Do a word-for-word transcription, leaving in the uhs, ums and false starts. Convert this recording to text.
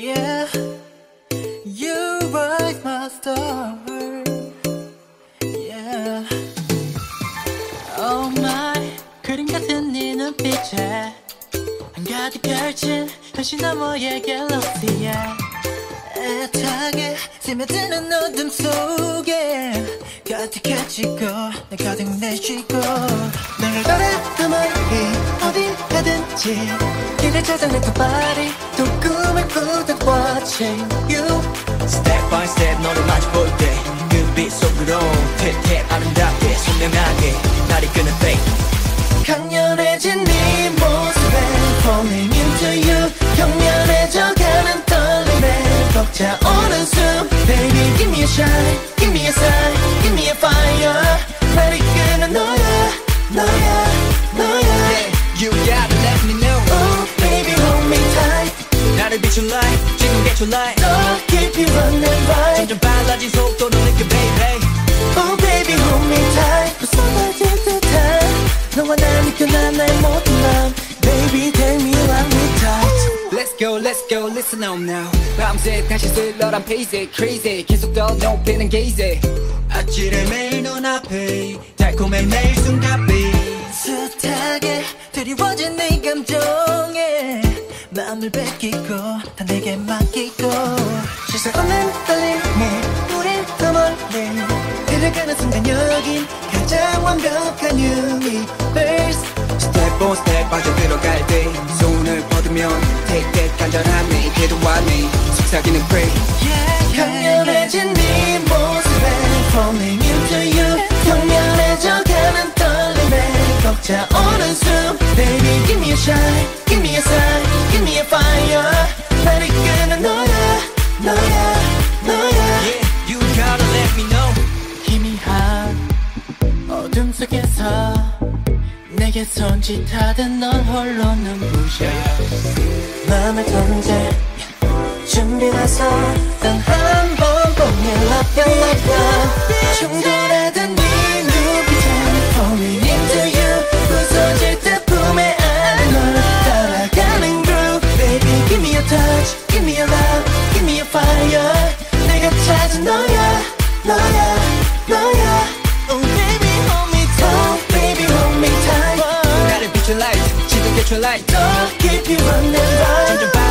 Yeah, you write my story. Yeah. Oh my, 그림 같은 네 눈빛에 한가득 펼친 현실 너머의 갤럭시에 애타게 스며드는 어둠 속에 가득해지고 내 가득 내쉬고 너를 바라던 머리 어딜 가든지 길을 찾아 내 두 발이 또 꿈을 꾸듯 watching you. Step by step 너를 마주 볼 때 그 빛 속으로 퇴퇴 아름답게 선명하게 날 이끄는 fate. 강렬해진 네 모습에 falling into you. 경련해져가는 떨림에 벅차오는 숨. Baby give me a shine, give me a sign, give me a fire. 날 이끄는 너야, 너야, 너야. Yeah, you gotta let me know. Oh baby hold me tight. 나를 비춘 light 지금 get your light. 너 keep you running right. 점점 빨라진 속도를 느껴 baby. Oh baby hold me tight. 또 쏟아질 듯한 너와 나 느껴난 나의 모든 맘. Baby take me around me tight. Let's go, let's go, listen up now. 밤새 다시 쓸러란 페이지 crazy 계속 더 높이는 gaze. 아찔해 매일 눈앞에 달콤해 매일 숨가삐. 숱하게 드리워진 네 감정에 마음을 뺏기고 다 내게 맡기고 실수 없는 떨림에 우린 더 멀리 들어가는 순간 여긴 가장 완벽한 universe. Step by step 빠져들어갈 때 손을 뻗으면 take that 간절함이 필요하니 속삭이는 pray. 강렬해진 네 모습에 falling into you. 경련해져가는 떨림에 벅차오는 숨. Baby give me a shine, give me a sign, give me a fire. 날 이끄는 너야, 너야, 너야. Yeah, you gotta let me know. 희미한 어둠 속에서 내게 손짓하던 넌 홀로 눈부셔. 맘을 던져 준비라서 단 한 번 보면 love you, love you. 충돌하던 네 눈빛에 falling into you. 부서질 듯 품에 안에 널 따라가는 groove. Baby give me a touch, give me a love, give me a fire. 내가 찾은 너야, 너야, 너야. Oh baby hold me tight, oh, baby hold me tight. 나를 비춘 light 지금 get your light. 더 깊이 running right. 점점